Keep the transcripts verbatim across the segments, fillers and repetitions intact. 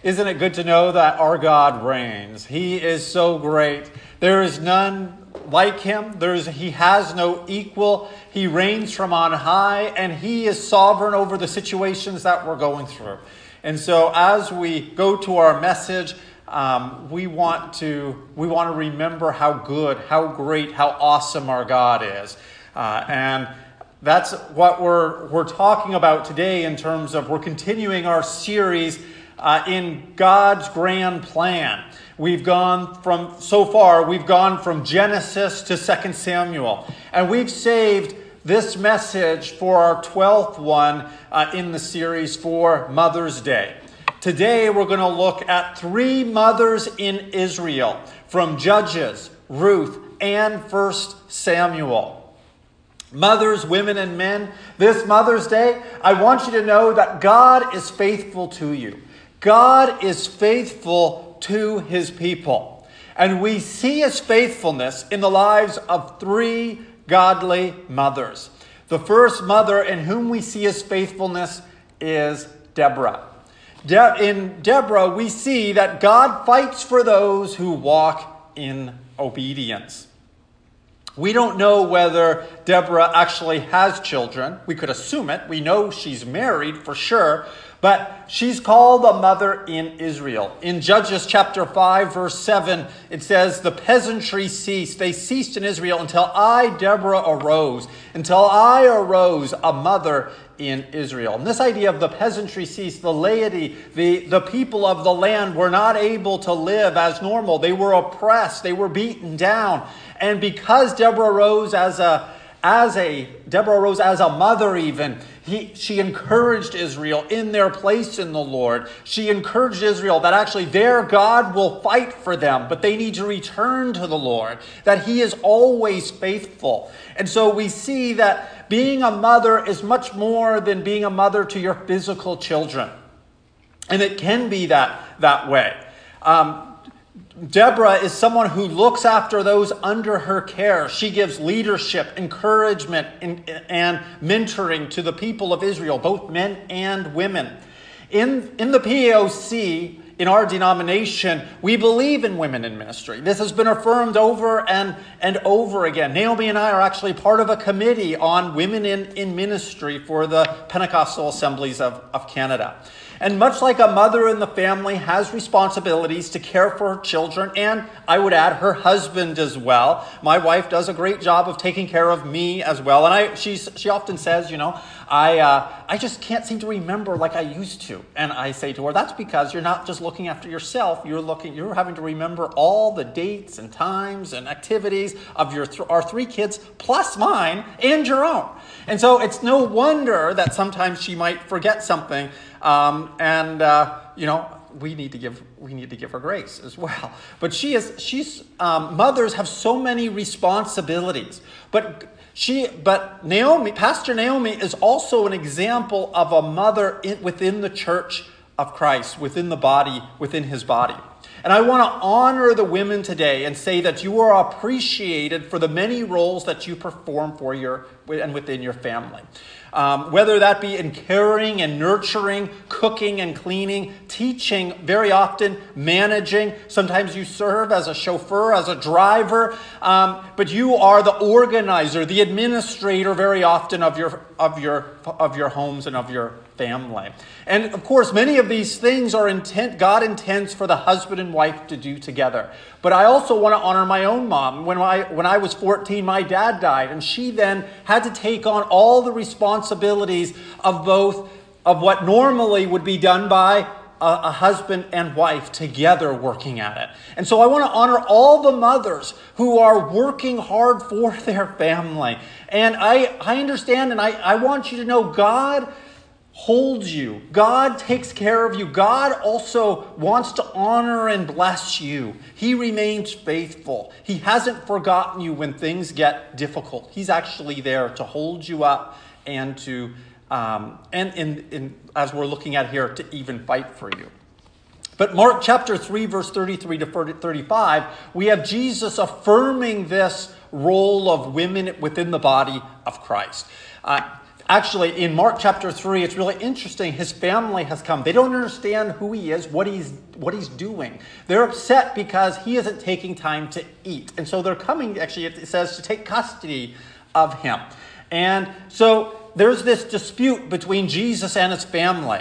Isn't it good to know that our God reigns? He is so great. There is none like him. There's, he has no equal. He reigns from on high, and he is sovereign over the situations that we're going through. And so as we go to our message, um, we want to we want to remember how good, how great, how awesome our God is. Uh, and that's what we're we're talking about today in terms of we're continuing our series uh, in God's grand plan. We've gone from, so far, we've gone from Genesis to Second Samuel. And we've saved this message for our twelfth one uh, in the series for Mother's Day. Today we're going to look at three mothers in Israel from Judges, Ruth, and First Samuel. Mothers, women, and men, this Mother's Day, I want you to know that God is faithful to you. God is faithful to his people. And we see his faithfulness in the lives of three godly mothers. The first mother in whom we see his faithfulness is Deborah. De- in Deborah, we see that God fights for those who walk in obedience. We don't know whether Deborah actually has children. We could assume it. We know she's married for sure. But she's called a mother in Israel. In Judges chapter five, verse seven, it says, the peasantry ceased. They ceased in Israel until I, Deborah, arose. Until I arose, a mother in Israel. And this idea of the peasantry ceased, the laity, the, the people of the land were not able to live as normal. They were oppressed. They were beaten down. And because Deborah rose as a As a, Deborah rose as a mother even, he, she encouraged Israel in their place in the Lord. She encouraged Israel that actually their God will fight for them, but they need to return to the Lord, that he is always faithful. And so we see that being a mother is much more than being a mother to your physical children. And it can be that, that way. Um, Deborah is someone who looks after those under her care. She gives leadership, encouragement, and, and mentoring to the people of Israel, both men and women. In, in the P A O C, in our denomination, we believe in women in ministry. This has been affirmed over and, and over again. Naomi and I are actually part of a committee on women in, in ministry for the Pentecostal Assemblies of, of Canada. And much like a mother in the family has responsibilities to care for her children, and I would add her husband as well. My wife does a great job of taking care of me as well. And I, she's, she often says, you know, I, uh, I just can't seem to remember like I used to. And I say to her, that's because you're not just looking after yourself. You're looking, you're having to remember all the dates and times and activities of your th- our three kids plus mine and your own. And so it's no wonder that sometimes she might forget something. Um, and, uh, you know, we need to give we need to give her grace as well. But she is she's um, mothers have so many responsibilities. But she but Naomi, Pastor Naomi, is also an example of a mother in, within the church of Christ, within the body, within his body. And I want to honor the women today and say that you are appreciated for the many roles that you perform for your and within your family. Um, whether that be in caring and nurturing, cooking and cleaning, teaching, very often managing. Sometimes you serve as a chauffeur, as a driver, um, but you are the organizer, the administrator very often of your of your of your homes and of your family. And of course, many of these things are intent God intends for the husband and wife to do together. But I also want to honor my own mom. When I when I was fourteen, my dad died, and she then had to take on all the responsibilities of both of what normally would be done by a, a husband and wife together working at it. And so I want to honor all the mothers who are working hard for their family. And I, I understand, and I, I want you to know God holds you. God takes care of you. God also wants to honor and bless you. He remains faithful. He hasn't forgotten you when things get difficult. He's actually there to hold you up and to, um, and in, in, as we're looking at here, to even fight for you. But Mark chapter three, verse thirty-three to thirty-five, we have Jesus affirming this role of women within the body of Christ. Uh, actually, in Mark chapter three, it's really interesting. His family has come. They don't understand who he is, what he's what he's doing. They're upset because he isn't taking time to eat. And so they're coming, actually, it says, to take custody of him. And so there's this dispute between Jesus and his family.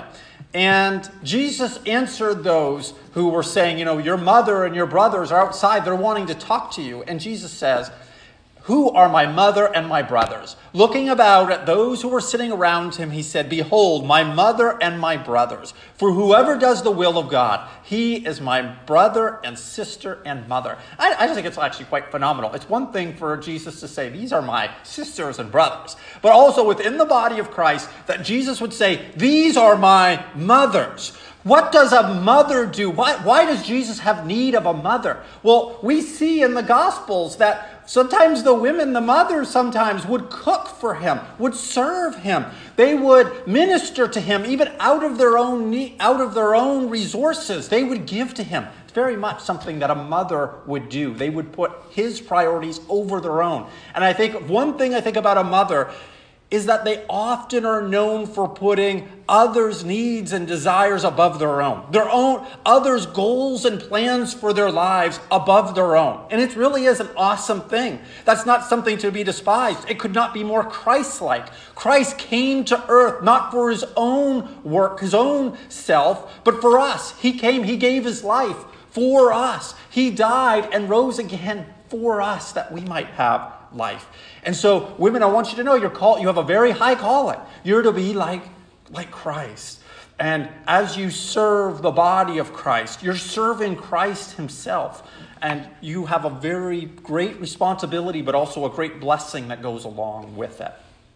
And Jesus answered those who were saying, you know, your mother and your brothers are outside. They're wanting to talk to you. And Jesus says, who are my mother and my brothers? Looking about at those who were sitting around him, he said, behold, my mother and my brothers. For whoever does the will of God, he is my brother and sister and mother. I, I just think it's actually quite phenomenal. It's one thing for Jesus to say, these are my sisters and brothers. But also within the body of Christ, that Jesus would say, these are my mothers. What does a mother do? Why, why does Jesus have need of a mother? Well, we see in the Gospels that sometimes the women, the mothers sometimes would cook for him, would serve him. They would minister to him even out of their own need, out of their own resources. They would give to him. It's very much something that a mother would do. They would put his priorities over their own. And I think one thing I think about a mother is that they often are known for putting others' needs and desires above their own. Their own, others' goals and plans for their lives above their own. And it really is an awesome thing. That's not something to be despised. It could not be more Christ-like. Christ came to earth not for his own work, his own self, but for us. He came, he gave his life for us. He died and rose again for us that we might have life. And so, women, I want you to know you're called, you have a very high calling. You're to be like, like Christ. And as you serve the body of Christ, you're serving Christ himself. And you have a very great responsibility, but also a great blessing that goes along with it.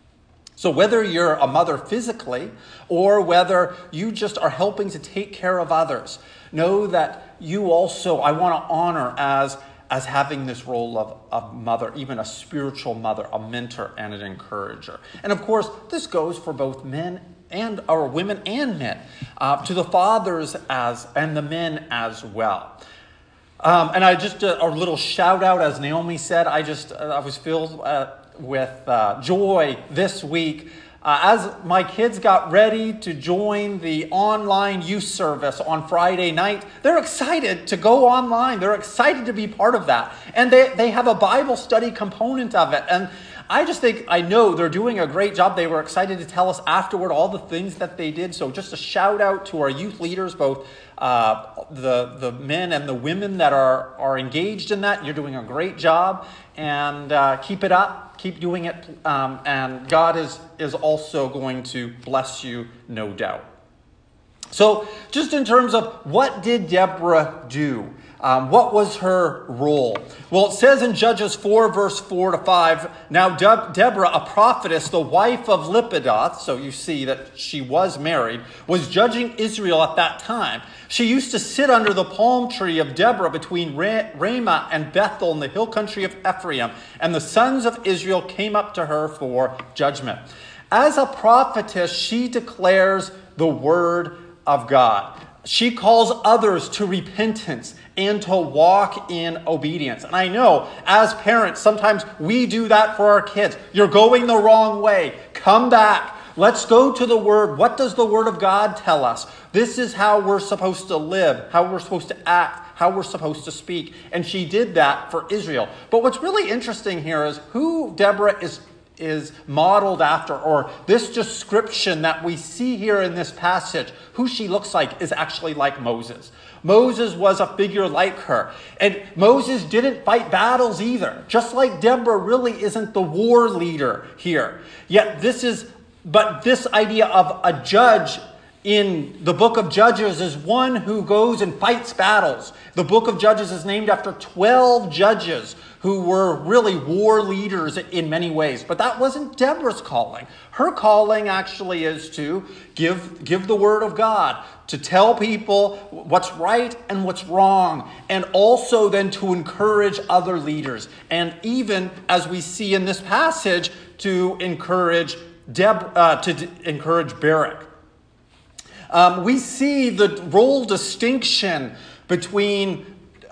So whether you're a mother physically or whether you just are helping to take care of others, know that you also, I want to honor as as having this role of a mother, even a spiritual mother, a mentor, and an encourager. And of course, this goes for both men and or women and men, uh, to the fathers as and the men as well. Um, and I just uh, a little shout out, as Naomi said. I just uh, I was filled uh, with uh, joy this week. Uh, as my kids got ready to join the online youth service on Friday night, they're excited to go online. They're excited to be part of that. And they, they have a Bible study component of it. And I just think, I know they're doing a great job. They were excited to tell us afterward all the things that they did. So just a shout out to our youth leaders, both uh, the, the men and the women that are, are engaged in that. You're doing a great job. And uh, keep it up. Keep doing it, um, and God is, is also going to bless you, no doubt. So just in terms of what did Deborah do? Um, what was her role? Well, it says in Judges four, verse four to five, now De- Deborah, a prophetess, the wife of Lapidoth, so you see that she was married, was judging Israel at that time. She used to sit under the palm tree of Deborah between Ramah and Bethel in the hill country of Ephraim, and the sons of Israel came up to her for judgment. As a prophetess, she declares the word of God. She calls others to repentance and to walk in obedience. And I know, as parents, sometimes we do that for our kids. You're going the wrong way. Come back. Let's go to the Word. What does the Word of God tell us? This is how we're supposed to live, how we're supposed to act, how we're supposed to speak. And she did that for Israel. But what's really interesting here is who Deborah is is modeled after, or this description that we see here in this passage, who she looks like is actually like Moses. Moses was a figure like her. And Moses didn't fight battles either. Just like Deborah really isn't the war leader here. Yet this is, but this idea of a judge in the book of Judges is one who goes and fights battles. The book of Judges is named after twelve judges who were really war leaders in many ways. But that wasn't Deborah's calling. Her calling actually is to give, give the word of God, to tell people what's right and what's wrong, and also then to encourage other leaders. And even, as we see in this passage, to encourage Deb, uh, to d- encourage Barak. Um, we see the role distinction between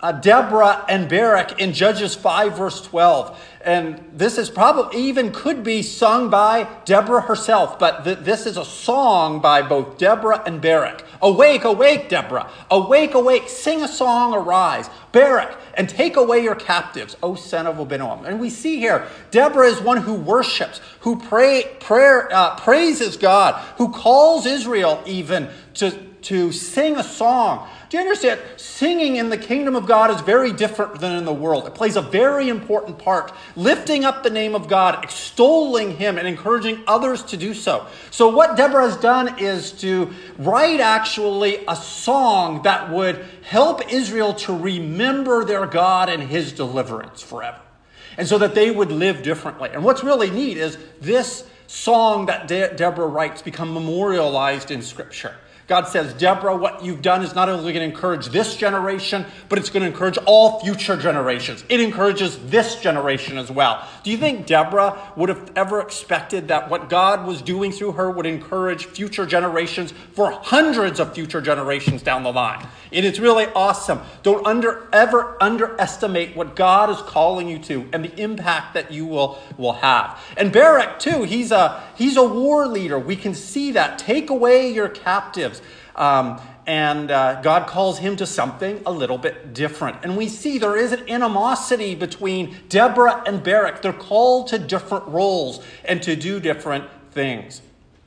uh, Deborah and Barak in Judges five, verse twelve. And this is probably even could be sung by Deborah herself, but th- this is a song by both Deborah and Barak. Awake, awake, Deborah. Awake, awake. Sing a song, arise. Barak, and take away your captives, O son of Abinoam. And we see here, Deborah is one who worships, who pray, prayer, uh, praises God, who calls Israel even to, to sing a song. Do you understand? Singing in the kingdom of God is very different than in the world. It plays a very important part. Lifting up the name of God, extolling him, and encouraging others to do so. So what Deborah has done is to write actually a song that would help Israel to remember their God and his deliverance forever. And so that they would live differently. And what's really neat is this song that De- Deborah writes become memorialized in Scripture. God says, Deborah, what you've done is not only going to encourage this generation, but it's going to encourage all future generations. It encourages this generation as well. Do you think Deborah would have ever expected that what God was doing through her would encourage future generations for hundreds of future generations down the line? It is really awesome. Don't under, ever underestimate what God is calling you to and the impact that you will, will have. And Barak, too, he's a, he's a war leader. We can see that. Take away your captives. Um, and uh, God calls him to something a little bit different. And we see there is an animosity between Deborah and Barak. They're called to different roles and to do different things.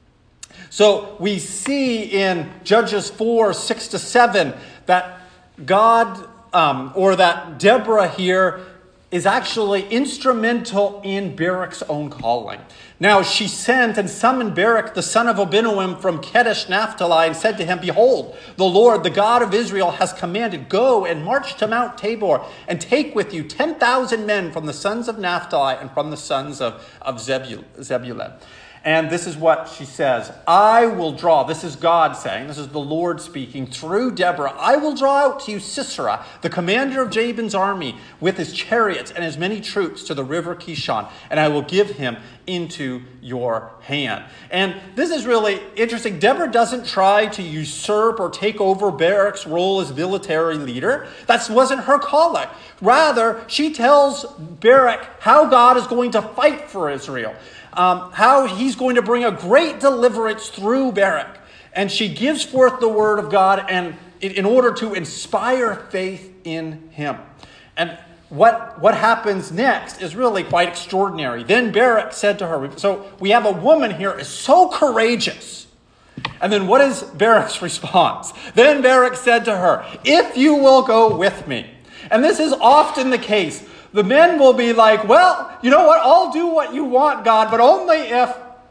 So we see in Judges four, six to seven, that God, um, or that Deborah here is actually instrumental in Barak's own calling. Now she sent and summoned Barak, the son of Abinoam, from Kedesh Naphtali, and said to him, Behold, the Lord, the God of Israel, has commanded, Go and march to Mount Tabor, and take with you ten thousand men from the sons of Naphtali and from the sons of, of Zebul- Zebulun. And this is what she says. I will draw, this is God saying, this is the Lord speaking through Deborah. I will draw out to you Sisera, the commander of Jabin's army, with his chariots and his many troops to the river Kishon, and I will give him into your hand. And this is really interesting. Deborah doesn't try to usurp or take over Barak's role as military leader. That wasn't her calling. Rather, she tells Barak how God is going to fight for Israel. Um, how he's going to bring a great deliverance through Barak. And she gives forth the word of God and in, in order to inspire faith in him. And what, what happens next is really quite extraordinary. Then Barak said to her, so we have a woman here is so courageous. And then what is Barak's response? Then Barak said to her, if you will go with me. And this is often the case. The men will be like, well, you know what? I'll do what you want, God, but only if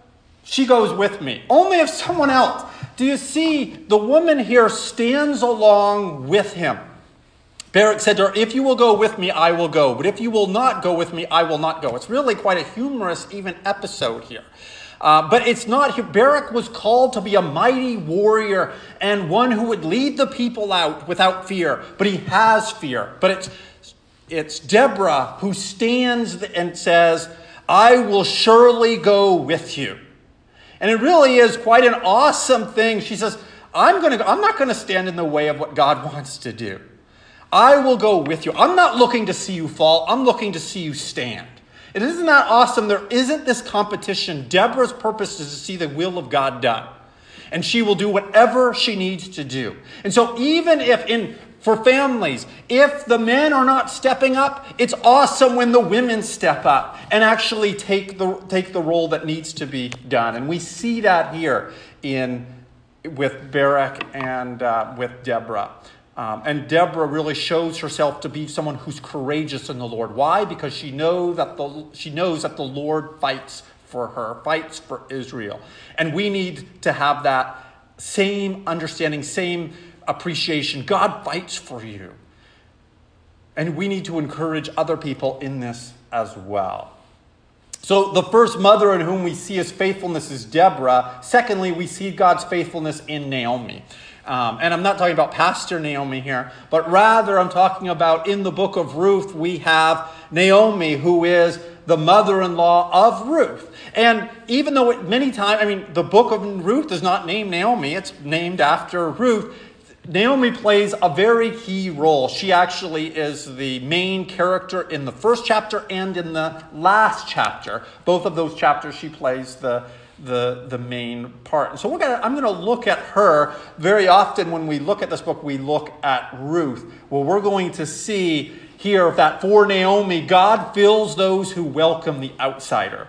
she goes with me. Only if someone else. Do you see the woman here stands along with him? Barak said to her, if you will go with me, I will go. But if you will not go with me, I will not go. It's really quite a humorous even episode here. Uh, but it's not, Barak was called to be a mighty warrior and one who would lead the people out without fear. But he has fear. But it's It's Deborah who stands and says, I will surely go with you. And it really is quite an awesome thing. She says, I'm going to, I'm not going to stand in the way of what God wants to do. I will go with you. I'm not looking to see you fall. I'm looking to see you stand. And isn't that awesome? There isn't this competition. Deborah's purpose is to see the will of God done. And she will do whatever she needs to do. And so even if in For families, if the men are not stepping up, it's awesome when the women step up and actually take the take the role that needs to be done. And we see that here in with Barak and uh, with Deborah. Um, and Deborah really shows herself to be someone who's courageous in the Lord. Why? Because she know that the she knows that the Lord fights for her, fights for Israel. And we need to have that same understanding, same appreciation. God fights for you. And we need to encourage other people in this as well. So the first mother in whom we see his faithfulness is Deborah. Secondly, we see God's faithfulness in Naomi. Um, and I'm not talking about Pastor Naomi here, but rather I'm talking about in the book of Ruth, we have Naomi, who is the mother-in-law of Ruth. And even though it, many times, I mean, the book of Ruth does not name Naomi, it's named after Ruth. Naomi plays a very key role. She actually is the main character in the first chapter and in the last chapter. Both of those chapters, she plays the, the, the main part. And so we're gonna, I'm going to look at her. Very often when we look at this book, we look at Ruth. Well, we're going to see here that for Naomi, God fills those who welcome the outsider.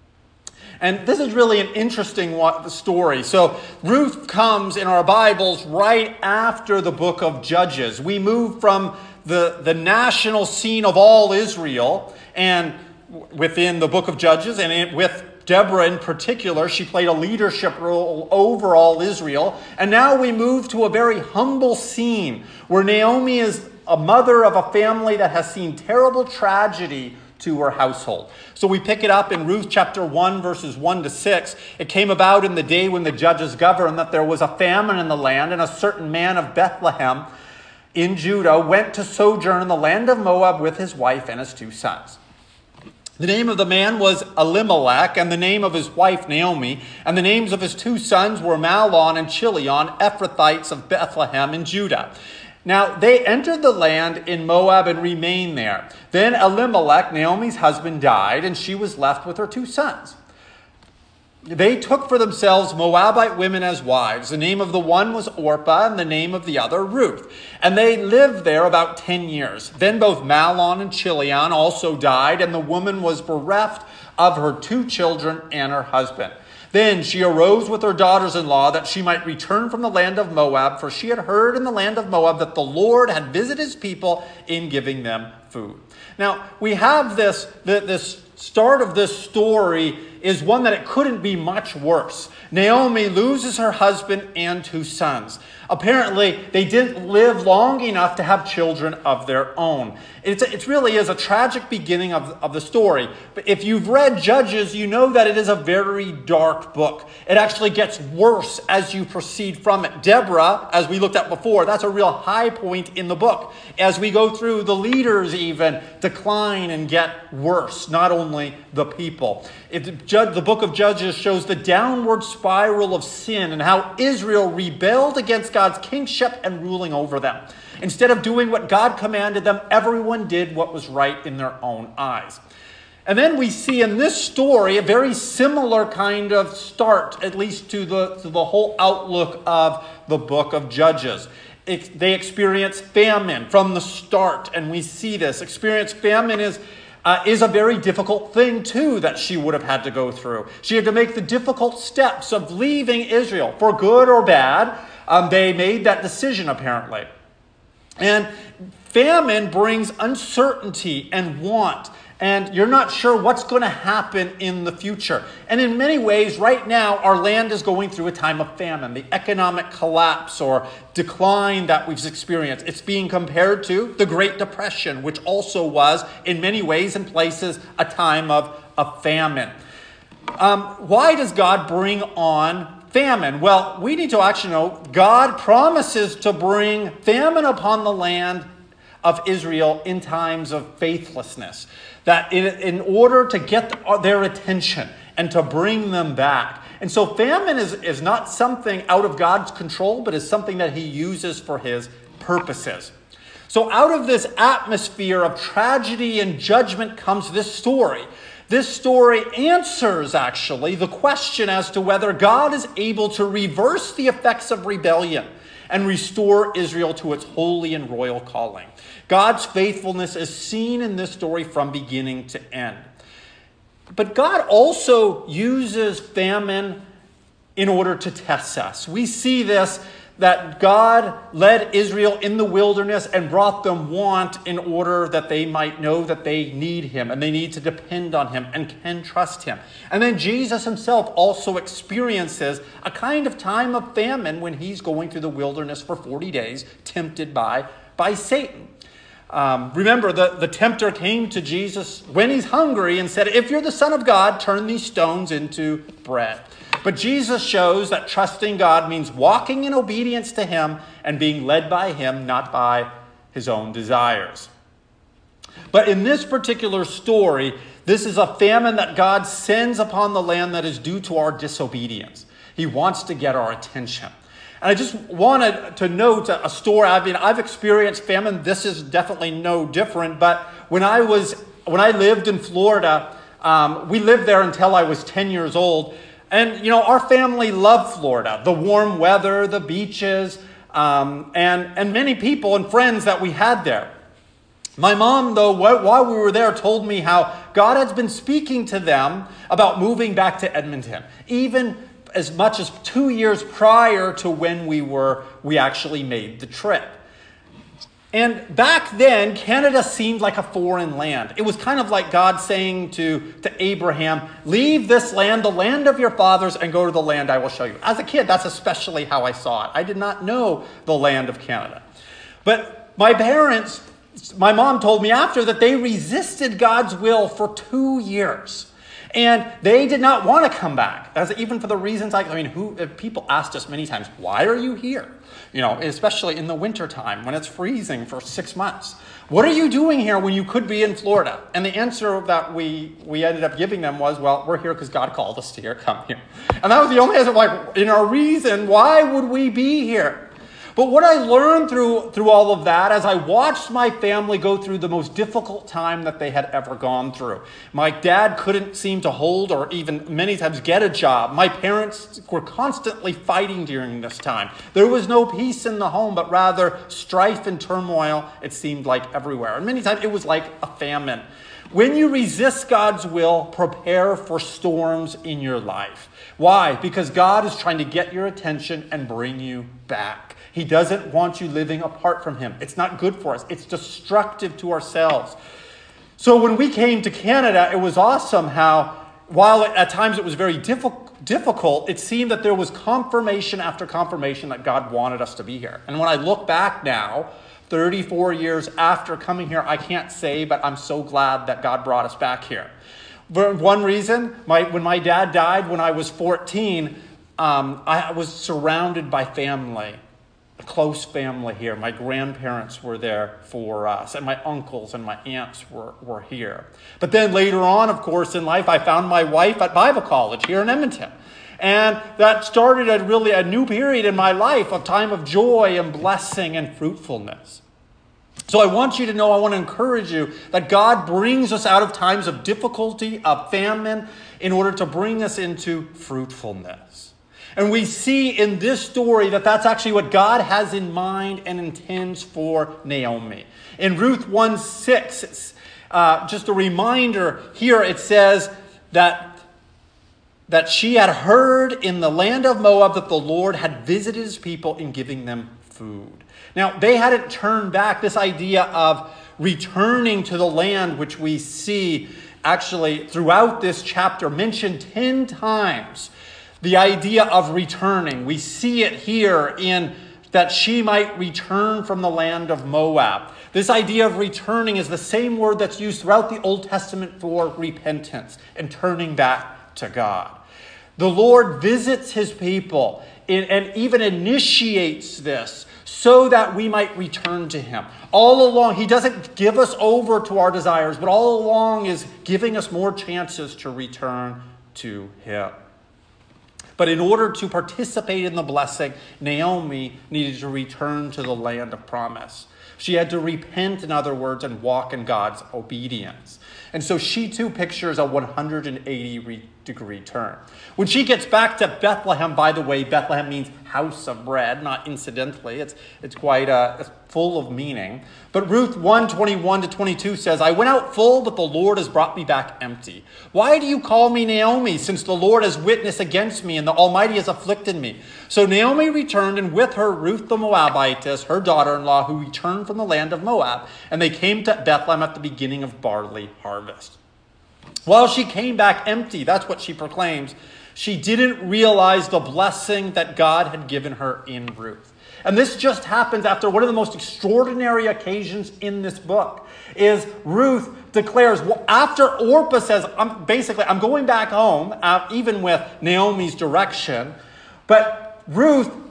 And this is really an interesting story. So Ruth comes in our Bibles right after the book of Judges. We move from the, the national scene of all Israel, and within the book of Judges, and it, with Deborah in particular, she played a leadership role over all Israel. And now we move to a very humble scene where Naomi is a mother of a family that has seen terrible tragedy to her household. So we pick it up in Ruth chapter one, verses one to six. It came about in the day when the judges governed that there was a famine in the land, and a certain man of Bethlehem in Judah went to sojourn in the land of Moab with his wife and his two sons. The name of the man was Elimelech, and the name of his wife Naomi, and the names of his two sons were Mahlon and Chilion, Ephrathites of Bethlehem in Judah. Now, they entered the land in Moab and remained there. Then Elimelech, Naomi's husband, died, and she was left with her two sons. They took for themselves Moabite women as wives. The name of the one was Orpah, and the name of the other Ruth. And they lived there about ten years. Then both Mahlon and Chilion also died, and the woman was bereft of her two children and her husband. Then she arose with her daughters-in-law that she might return from the land of Moab, for she had heard in the land of Moab that the Lord had visited his people in giving them food. Now, we have this, this start of this story is one that it couldn't be much worse. Naomi loses her husband and two sons. Apparently, they didn't live long enough to have children of their own. It's, it really is a tragic beginning of, of the story. But if you've read Judges, you know that it is a very dark book. It actually gets worse as you proceed from it. Deborah, as we looked at before, that's a real high point in the book. As we go through, the leaders even decline and get worse, not only the people. It, the book of Judges shows the downward spiral of sin and how Israel rebelled against God's kingship and ruling over them. Instead of doing what God commanded them, everyone did what was right in their own eyes. And then we see in this story a very similar kind of start, at least to the, to the whole outlook of the book of Judges. It, they experience famine from the start, and we see this. Experience famine is Uh, is a very difficult thing, too, that she would have had to go through. She had to make the difficult steps of leaving Israel, for good or bad. Um, they made that decision, apparently. And famine brings uncertainty and want, and you're not sure what's going to happen in the future. And in many ways, right now, our land is going through a time of famine, the economic collapse or decline that we've experienced. It's being compared to the Great Depression, which also was, in many ways and places, a time of, of famine. Um, why does God bring on famine? Well, we need to actually know God promises to bring famine upon the land of Israel in times of faithlessness. That in, in order to get their attention and to bring them back. And so famine is, is not something out of God's control, but is something that he uses for his purposes. So out of this atmosphere of tragedy and judgment comes this story. This story answers, actually, the question as to whether God is able to reverse the effects of rebellion and restore Israel to its holy and royal calling. God's faithfulness is seen in this story from beginning to end. But God also uses famine in order to test us. We see this, that God led Israel in the wilderness and brought them want in order that they might know that they need him and they need to depend on him and can trust him. And then Jesus himself also experiences a kind of time of famine when he's going through the wilderness for forty days, tempted by, by Satan. Um, remember, the, the tempter came to Jesus when he's hungry and said, if you're the Son of God, turn these stones into bread. But Jesus shows that trusting God means walking in obedience to him and being led by him, not by his own desires. But in this particular story, this is a famine that God sends upon the land that is due to our disobedience. He wants to get our attention. And I just wanted to note a story. I mean, I've experienced famine. This is definitely no different. But when I was, when I lived in Florida, um, we lived there until I was ten years old. And, you know, our family loved Florida, the warm weather, the beaches, um, and, and many people and friends that we had there. My mom, though, while we were there, told me how God has been speaking to them about moving back to Edmonton, even as much as two years prior to when we were, we actually made the trip. And back then, Canada seemed like a foreign land. It was kind of like God saying to, to Abraham, leave this land, the land of your fathers, and go to the land I will show you. As a kid, that's especially how I saw it. I did not know the land of Canada. But my parents, my mom told me after that they resisted God's will for two years. And they did not want to come back, as even for the reasons I, I mean, who people asked us many times, why are you here? You know, especially in the wintertime when it's freezing for six months. What are you doing here when you could be in Florida? And the answer that we, we ended up giving them was, well, we're here because God called us to here, come here. And that was the only answer, like, in our reason, why would we be here? But what I learned through, through all of that as I watched my family go through the most difficult time that they had ever gone through. My dad couldn't seem to hold or even many times get a job. My parents were constantly fighting during this time. There was no peace in the home, but rather strife and turmoil, it seemed like everywhere. And many times it was like a famine. When you resist God's will, prepare for storms in your life. Why? Because God is trying to get your attention and bring you back. He doesn't want you living apart from him. It's not good for us. It's destructive to ourselves. So when we came to Canada, it was awesome how, while at times it was very difficult, it seemed that there was confirmation after confirmation that God wanted us to be here. And when I look back now, thirty-four years after coming here, I can't say, but I'm so glad that God brought us back here. For one reason, my, when my dad died when I was fourteen, um, I was surrounded by family. A close family here. My grandparents were there for us, and my uncles and my aunts were, were here. But then later on, of course, in life, I found my wife at Bible College here in Edmonton. And that started a really a new period in my life, a time of joy and blessing and fruitfulness. So I want you to know, I want to encourage you that God brings us out of times of difficulty, of famine, in order to bring us into fruitfulness. And we see in this story that that's actually what God has in mind and intends for Naomi. In Ruth one six, uh, just a reminder here, it says that, that she had heard in the land of Moab that the Lord had visited his people in giving them food. Now, they hadn't turned back. This idea of returning to the land, which we see actually throughout this chapter mentioned ten times. The idea of returning. We see it here in that she might return from the land of Moab. This idea of returning is the same word that's used throughout the Old Testament for repentance and turning back to God. The Lord visits his people and even initiates this so that we might return to him. All along, he doesn't give us over to our desires, but all along is giving us more chances to return to him. But in order to participate in the blessing, Naomi needed to return to the land of promise. She had to repent, in other words, and walk in God's obedience. And so she too pictures a one hundred eighty degree turn. When she gets back to Bethlehem, by the way, Bethlehem means house of bread, not incidentally. It's, it's quite uh, it's full of meaning. But Ruth one twenty-one to twenty-two says, I went out full, but the Lord has brought me back empty. Why do you call me Naomi, since the Lord has witnessed against me and the Almighty has afflicted me? So Naomi returned, and with her Ruth the Moabitess, her daughter-in-law, who returned from the land of Moab. And they came to Bethlehem at the beginning of barley harvest. While she came back empty, that's what she proclaims, she didn't realize the blessing that God had given her in Ruth. And this just happens after one of the most extraordinary occasions in this book, is Ruth declares, well, after Orpah says, I'm basically, I'm going back home, uh, even with Naomi's direction, but Ruth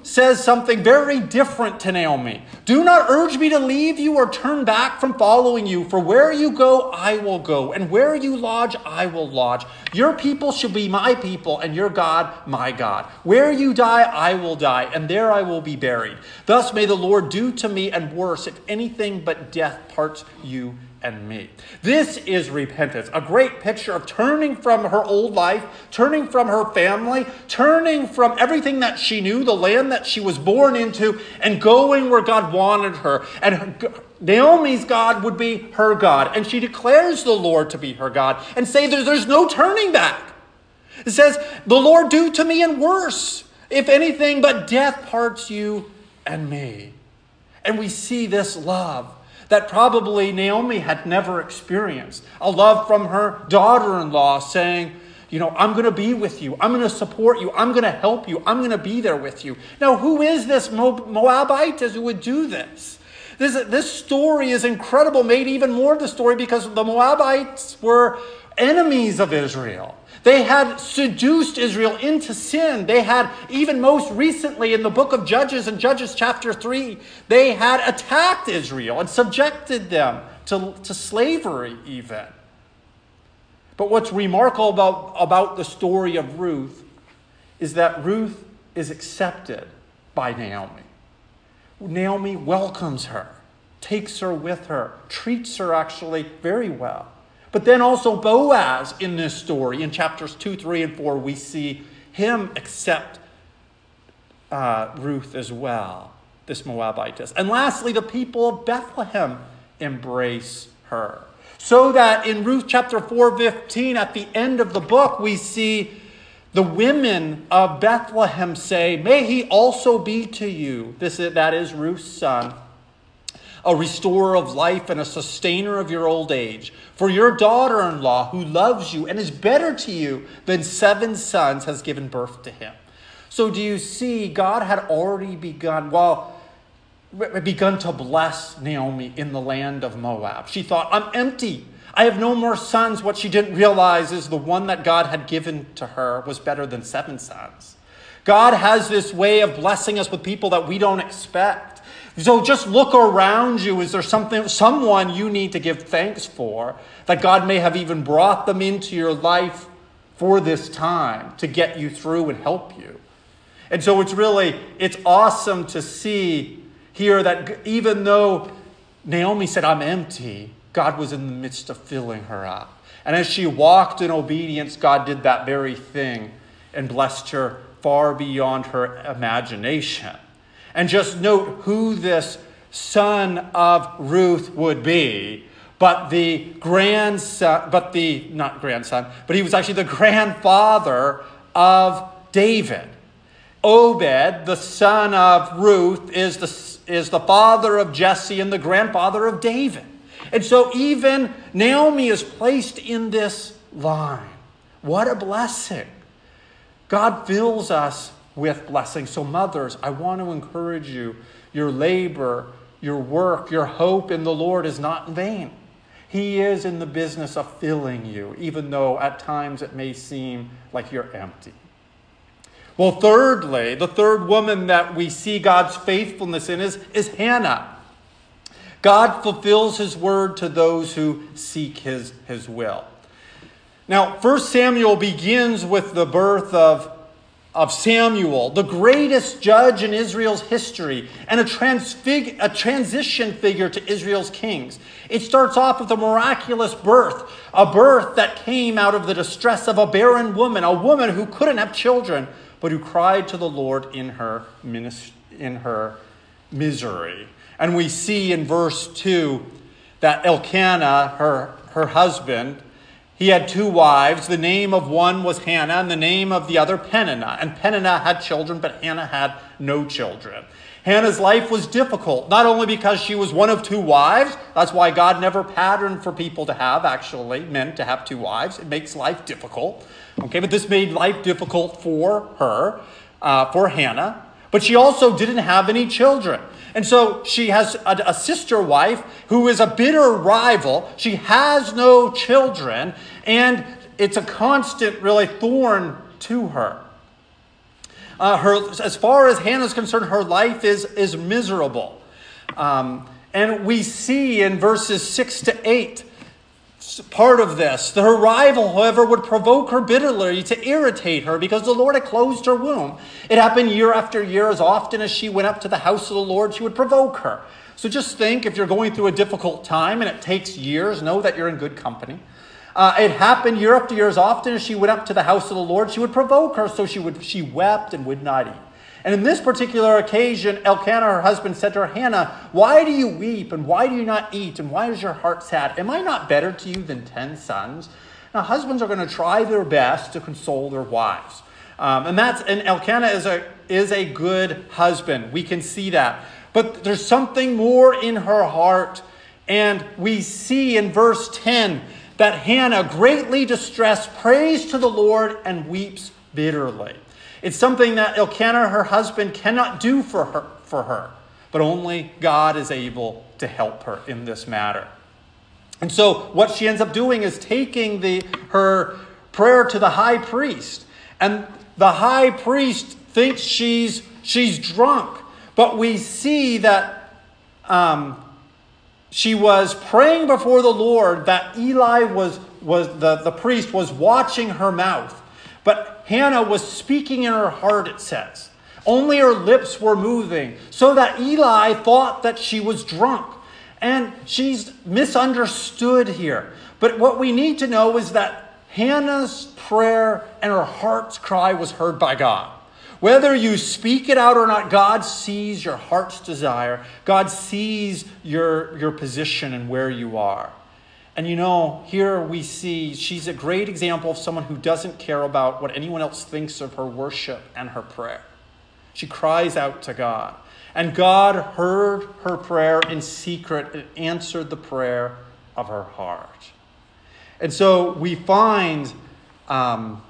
says something very different to Naomi. Do not urge me to leave you or turn back from following you, for where you go, I will go, and where you lodge, I will lodge. Your people shall be my people, and your God, my God. Where you die, I will die, and there I will be buried. Thus may the Lord do to me, and worse, if anything but death parts you and me. This is repentance, a great picture of turning from her old life, turning from her family, turning from everything that she knew, the land that she was born into, and going where God wanted her. And her, Naomi's God would be her God, and she declares the Lord to be her God, and say there's, there's no turning back. It says, the Lord do to me and worse, if anything but death parts you and me. And we see this love that probably Naomi had never experienced. A love from her daughter-in-law saying, you know, I'm going to be with you. I'm going to support you. I'm going to help you. I'm going to be there with you. Now, who is this Moabitess who would do this? This, this story is incredible, made even more the story because the Moabites were enemies of Israel. They had seduced Israel into sin. They had, even most recently in the book of Judges, in Judges chapter three, they had attacked Israel and subjected them to, to slavery even. But what's remarkable about, about the story of Ruth is that Ruth is accepted by Naomi. Naomi welcomes her, takes her with her, treats her actually very well. But then also Boaz in this story, in chapters two, three, and four, we see him accept uh, Ruth as well, this Moabitess. And lastly, the people of Bethlehem embrace her. So that in Ruth chapter four, fifteen, at the end of the book, we see the women of Bethlehem say, may he also be to you, this is, that is Ruth's son, a restorer of life and a sustainer of your old age. For your daughter-in-law, who loves you and is better to you than seven sons, has given birth to him. So do you see, God had already begun, well, begun to bless Naomi in the land of Moab. She thought, I'm empty. I have no more sons. What she didn't realize is the one that God had given to her was better than seven sons. God has this way of blessing us with people that we don't expect. So just look around you. Is there something, someone you need to give thanks for, that God may have even brought them into your life for this time to get you through and help you? And so it's really, it's awesome to see here that even though Naomi said, I'm empty, God was in the midst of filling her up. And as she walked in obedience, God did that very thing and blessed her far beyond her imagination. And just note who this son of Ruth would be. But the grandson, but the, not grandson, but he was actually the grandfather of David. Obed, the son of Ruth, is the, is the father of Jesse and the grandfather of David. And so even Naomi is placed in this line. What a blessing. God fills us with blessings. So mothers, I want to encourage you. Your labor, your work, your hope in the Lord is not in vain. He is in the business of filling you, even though at times it may seem like you're empty. Well, thirdly, the third woman that we see God's faithfulness in is, is Hannah. God fulfills his word to those who seek his, his will. Now, First Samuel begins with the birth of, of Samuel, the greatest judge in Israel's history, and a, transfig, a transition figure to Israel's kings. It starts off with a miraculous birth, a birth that came out of the distress of a barren woman, a woman who couldn't have children, but who cried to the Lord in her, in her misery. And we see in verse two that Elkanah, her, her husband, he had two wives. The name of one was Hannah and the name of the other Peninnah. And Peninnah had children, but Hannah had no children. Hannah's life was difficult, not only because she was one of two wives. That's why God never patterned for people to have, actually, men to have two wives. It makes life difficult. Okay, but this made life difficult for her, uh, for Hannah. But she also didn't have any children. And so she has a, a sister wife who is a bitter rival. She has no children. And it's a constant, really, thorn to her. Uh, her, as far as Hannah's concerned, her life is, is miserable. Um, and we see in verses six to eight, part of this. Her rival, however, would provoke her bitterly to irritate her because the Lord had closed her womb. It happened year after year. As often as she went up to the house of the Lord, she would provoke her. So just think, if you're going through a difficult time and it takes years, know that you're in good company. Uh, it happened year after year. As often as she went up to the house of the Lord, she would provoke her, so she would she wept and would not eat. And in this particular occasion, Elkanah, her husband, said to her, Hannah, why do you weep, and why do you not eat, and why is your heart sad? Am I not better to you than ten sons? Now, husbands are going to try their best to console their wives. Um, and that's and Elkanah is a, is a good husband. We can see that. But there's something more in her heart. And we see in verse ten that Hannah, greatly distressed, prays to the Lord and weeps bitterly. It's something that Elkanah, her husband, cannot do for her, for her, but only God is able to help her in this matter. And so what she ends up doing is taking the her prayer to the high priest. And the high priest thinks she's, she's drunk. But we see that um, she was praying before the Lord, that Eli was, was the, the priest was watching her mouth. But Hannah was speaking in her heart, it says. Only her lips were moving, so that Eli thought that she was drunk. And she's misunderstood here. But what we need to know is that Hannah's prayer and her heart's cry was heard by God. Whether you speak it out or not, God sees your heart's desire. God sees your, your position and where you are. And you know, here we see she's a great example of someone who doesn't care about what anyone else thinks of her worship and her prayer. She cries out to God. And God heard her prayer in secret and answered the prayer of her heart. And so we find, um,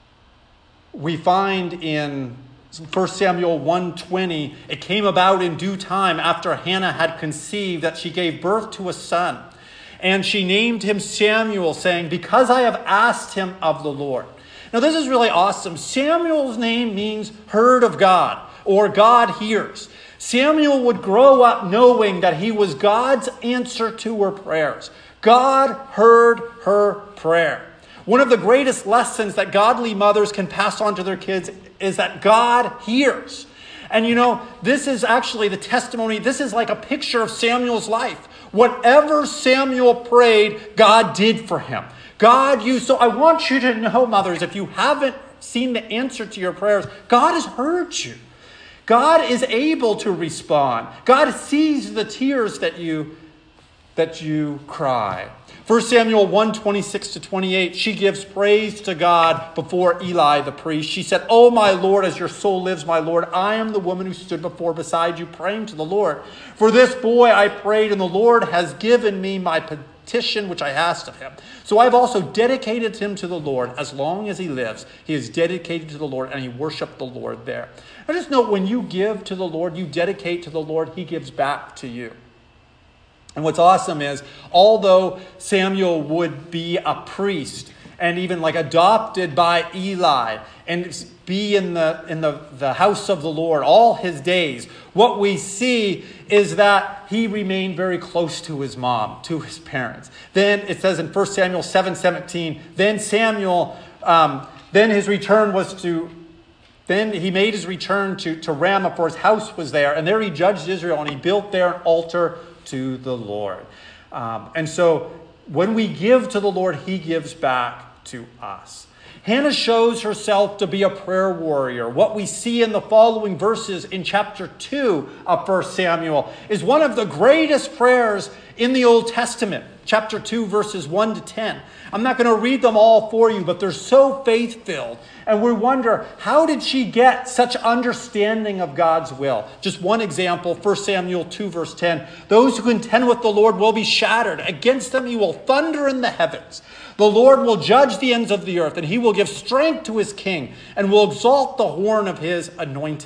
we find in First Samuel one twenty, it came about in due time after Hannah had conceived that she gave birth to a son. And she named him Samuel, saying, because I have asked him of the Lord. Now this is really awesome. Samuel's name means heard of God, or God hears. Samuel would grow up knowing that he was God's answer to her prayers. God heard her prayer. One of the greatest lessons that godly mothers can pass on to their kids is that God hears. And you know, this is actually the testimony. This is like a picture of Samuel's life. Whatever Samuel prayed, God did for him. God used, so I want you to know, mothers, if you haven't seen the answer to your prayers, God has heard you. God is able to respond. God sees the tears that you, that you cry. First Samuel one twenty-six to twenty-eight, she gives praise to God before Eli the priest. She said, oh, my Lord, as your soul lives, my Lord, I am the woman who stood before beside you praying to the Lord. For this boy I prayed, and the Lord has given me my petition which I asked of him. So I have also dedicated him to the Lord. As long as he lives, he is dedicated to the Lord, and he worshiped the Lord there. I just note, when you give to the Lord, you dedicate to the Lord, he gives back to you. And what's awesome is, although Samuel would be a priest and even like adopted by Eli and be in the in the, the house of the Lord all his days, what we see is that he remained very close to his mom, to his parents. Then it says in First Samuel seven seventeen, then Samuel, um, then his return was to, then he made his return to, to Ramah, for his house was there. And there he judged Israel, and he built there an altar to the Lord. Um, and so when we give to the Lord, he gives back to us. Hannah shows herself to be a prayer warrior. What we see in the following verses in chapter two of First Samuel is one of the greatest prayers in the Old Testament. Chapter two, verses one to ten. I'm not going to read them all for you, but they're so faith-filled. And we wonder, how did she get such understanding of God's will? Just one example, First Samuel two, verse ten. Those who contend with the Lord will be shattered. Against them he will thunder in the heavens. The Lord will judge the ends of the earth, and he will give strength to his king, and will exalt the horn of his anointed.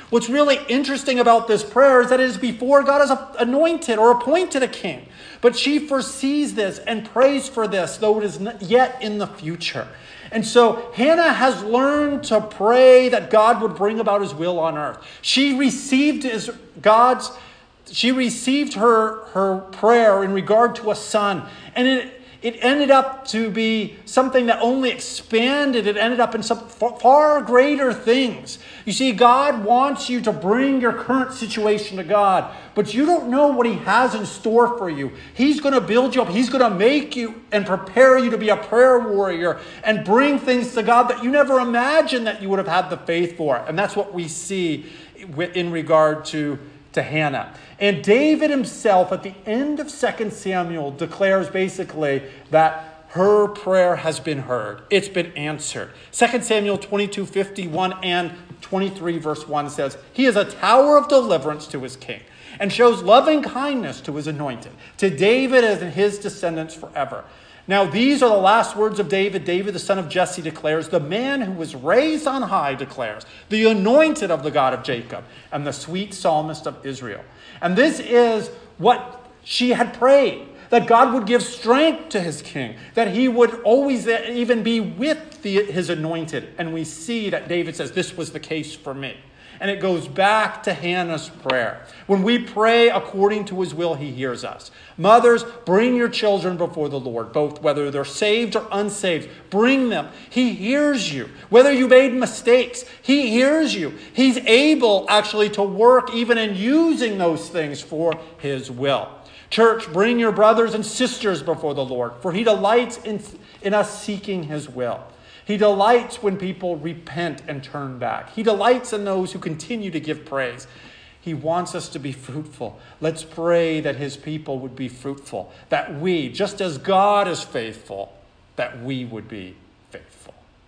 What's really interesting about this prayer is that it is before God has anointed or appointed a king. But she foresees this and prays for this, though it is not yet in the future. And so Hannah has learned to pray that God would bring about his will on earth. She received his God's she received her, her prayer in regard to a son. And it, it ended up to be something that only expanded. It ended up in some far greater things. You see, God wants you to bring your current situation to God, but you don't know what he has in store for you. He's going to build you up. He's going to make you and prepare you to be a prayer warrior and bring things to God that you never imagined that you would have had the faith for. And that's what we see in regard to, to Hannah. And David himself, at the end of Second Samuel, declares basically that her prayer has been heard. It's been answered. Second Samuel twenty-two, fifty-one and twenty-three verse one says, he is a tower of deliverance to his king and shows loving kindness to his anointed, to David and his descendants forever. Now these are the last words of David. David, the son of Jesse, declares, the man who was raised on high declares, the anointed of the God of Jacob and the sweet psalmist of Israel. And this is what she had prayed, that God would give strength to his king, that he would always even be with the, his anointed. And we see that David says, this was the case for me. And it goes back to Hannah's prayer. When we pray according to his will, he hears us. Mothers, bring your children before the Lord, both whether they're saved or unsaved. Bring them. He hears you. Whether you made mistakes, he hears you. He's able actually to work even in using those things for his will. Church, bring your brothers and sisters before the Lord, for he delights in, in us seeking his will. He delights when people repent and turn back. He delights in those who continue to give praise. He wants us to be fruitful. Let's pray that his people would be fruitful, that we, just as God is faithful, that we would be